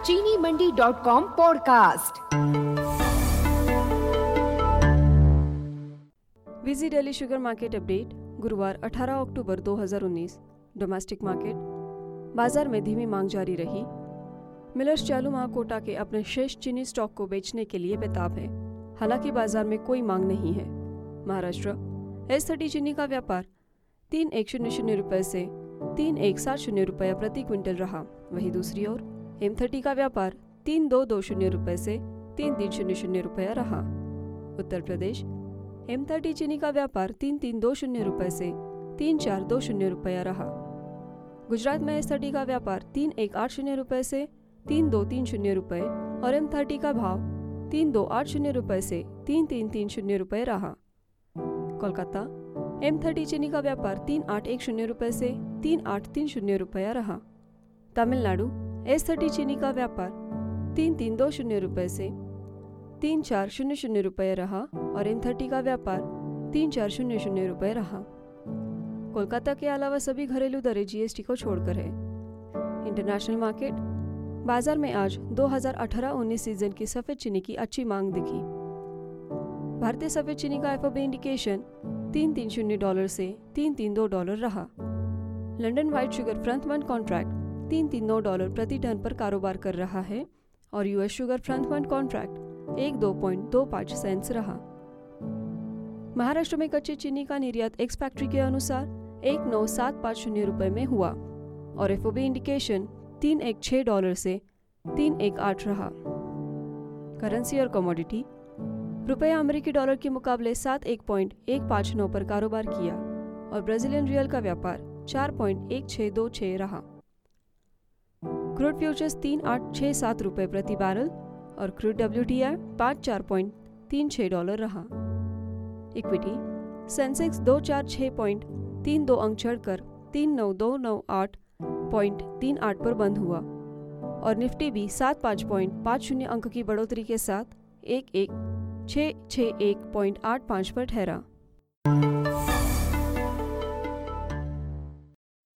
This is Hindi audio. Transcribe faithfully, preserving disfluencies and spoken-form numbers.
चीनी मंडी डॉट कॉम पॉडकास्ट। विजी डेली शुगर मार्केट अपडेट गुरुवार अठारह अक्टूबर दो हज़ार उन्नीस। डोमेस्टिक मार्केट बाजार में धीमी मांग जारी रही। मिलर्स चालू माह कोटा के अपने शेष चीनी स्टॉक को बेचने के लिए बेताब है, हालांकि बाजार में कोई मांग नहीं है। महाराष्ट्र एस थर्टी चीनी का व्यापार तीन एक शून्य शून्य रुपये से तीन एक सात शून्य रुपया प्रति क्विंटल रहा। वहीं दूसरी ओर एम थर्टी का व्यापार तीन दो दो शून्य रुपये से तीन तीन शून्य शून्य रुपया रहा। उत्तर प्रदेश एम थर्टी चीनी का व्यापार तीन तीन दो शून्य रुपये से तीन चार दो शून्य रुपया रहा। गुजरात में एस थर्टी का व्यापार तीन एक आठ शून्य रुपये से तीन दो तीन शून्य रुपये और एम थर्टी का भाव तीन दो आठ शून्य रुपये से तीन तीन तीन शून्य रुपये रहा। कोलकाता एम थर्टी चीनी का व्यापार तीन आठ एक शून्य रुपये से तीन आठ तीन शून्य रुपया रहा। तमिलनाडु एस थर्टी चीनी का व्यापार तीन तीन दो शून्य रुपये से तीन चार शून्य शून्य रुपये रहा और एम थर्टी का व्यापार तीन चार शून्य शून्य रुपये रहा। कोलकाता के अलावा सभी घरेलू दरें जीएसटी को छोड़कर है। इंटरनेशनल मार्केट बाजार में आज दो हज़ार अठारह उन्नीस सीजन की सफेद चीनी की अच्छी मांग दिखी। भारतीय सफेद चीनी का एफओबी इंडिकेशन तीन तीन शून्य डॉलर से तीन तीन दो डॉलर रहा। London white sugar front month contract तीन तीन नौ डॉलर प्रति टन पर कारोबार कर रहा है और US sugar front month contract एक दो पॉइंट दो पाँच सेंट्स रहा। महाराष्ट्र में कच्ची चीनी का निर्यात एक्स फैक्ट्री के अनुसार एक नौ सात पाँच शून्य रुपये में हुआ और एफओबी इंडिकेशन तीन एक छः डॉलर से तीन एक आठ रहा। करेंसी और कमोडिटी रुपया अमेरिकी डॉलर के मुकाबले सात एक पॉइंट एक पाँच नौ पर कारोबार किया और ब्राजीलियन रियल का व्यापार चार पॉइंट एक छः दो छः रहा। क्रूड फ्यूचर्स तीन आठ छः सात रुपये प्रति बैरल और क्रूड डब्ल्यूटीआई पाँच चार पॉइंट तीन छः डॉलर रहा। इक्विटी सेंसेक्स दो चार छः पॉइंट तीन दो अंक चढ़कर तीन नौ दो नौ आठ पॉइंट तीन आठ पर बंद हुआ और निफ्टी भी सात पाँच पॉइंट पाँच शून्य अंक की बढ़ोतरी के साथ एक एक छः छः एक पॉइंट आठ पाँच पर ठहरा।